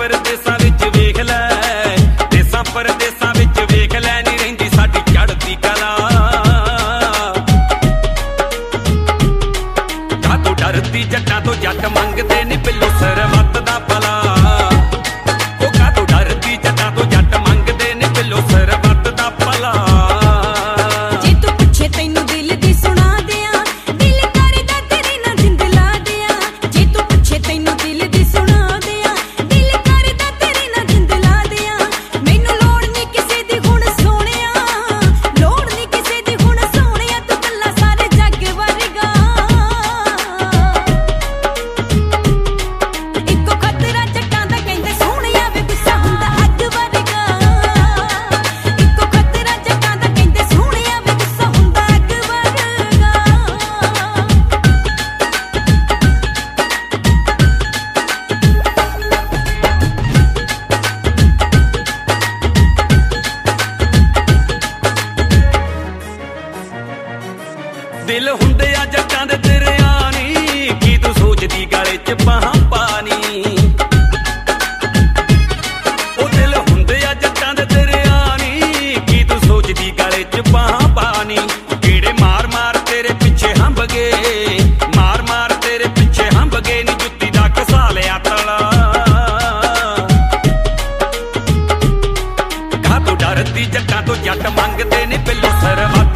परदेसां विच वेख लै, देसां परदेसां विच वेख लै, नी रहिंदी साडी चढ़दी कला। कातों डरदी जट्टां तो जट मंगदे नी बिल्लो सरबत दा भला। ओ कातों डरदी जट्टां तो जट मंगदे नी बिल्लो सरबत दा भला। जे तू पुछे तैनू दिल दी सुना दियां, दिल करदा तेरी ना जिंद ला दियां। जे तू पुछे तैनू दिल दी सुना दियां, दिल करदा तेरी ना जिंद ला दियां। मैनू लोड़ नी किसे दी हुण सोहणिया, लोड़ नी किसे दी हुण सोहणिया, तू कल्ला सारे जग वर्गा। इक्को खतरा जट्टां दा कहंदे सोहणिया वे गुस्सा हुंदा अग वर्गा। इक्को खतरा जट्टां दा कहंदे सोहणिया वे गुस्सा हुंदा अग वर्गा। दिल हुंदे आ जट्टां दे दरिया नी, की तू सोचदी गले च बाहां पानी। ओ दिल हुंदे आ जट्टां दे दरिया नी, की तू सोचदी गले च बाहां पानी। गेड़े मार मार तेरे पिछे हंब गए, मार मार तेरे पिछे हंब गए, नी जुत्ती दा घसा लिया तला। कातों डरदी जट्टां तो जट मंगदे नी बिल्लो सरबत